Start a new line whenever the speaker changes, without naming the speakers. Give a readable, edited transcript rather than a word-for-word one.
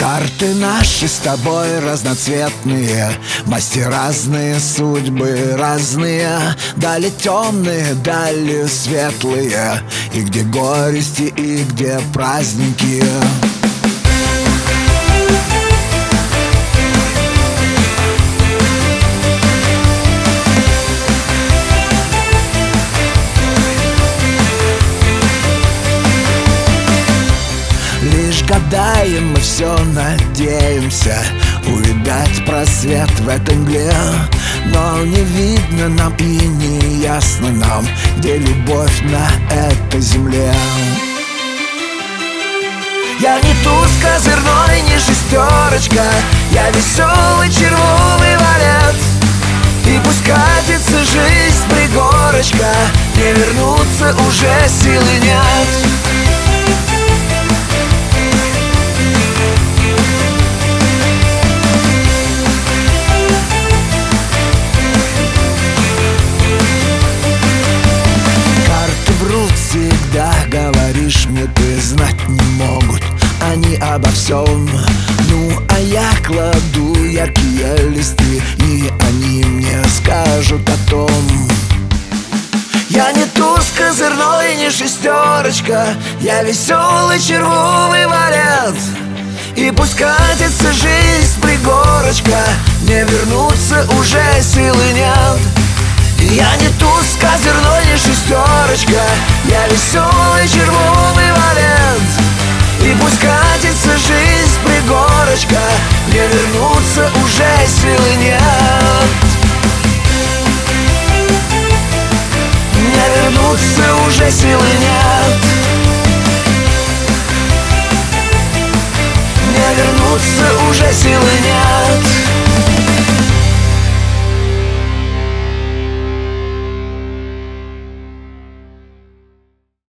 Карты наши с тобой разноцветные, масти разные, судьбы разные. Дали темные, дали светлые, и где горести, и где праздники. Лишь гадаем, мы все надеемся увидать просвет в этой мгле. Но не видно нам и не ясно нам, где любовь на этой земле. Я не туз козырной, не шестерочка, я веселый червовый валет. И пусть катится жизнь пригорочка, не вернуться уже силы нет. Всегда говоришь мне, ты знать не могут они обо всем. Ну, а я кладу яркие листы, и они мне скажут о том. Я не туз козырной, не шестерочка, я веселый червовый валет. И пусть катится жизнь пригорочка, не вернуться уже силы нет. Я не туз козырной, не шестерочка, я веселый червовый валет. И пусть катится жизнь пригорочка, не вернуться уже силы нет. Не вернуться уже силы нет. Не вернуться уже силы нет.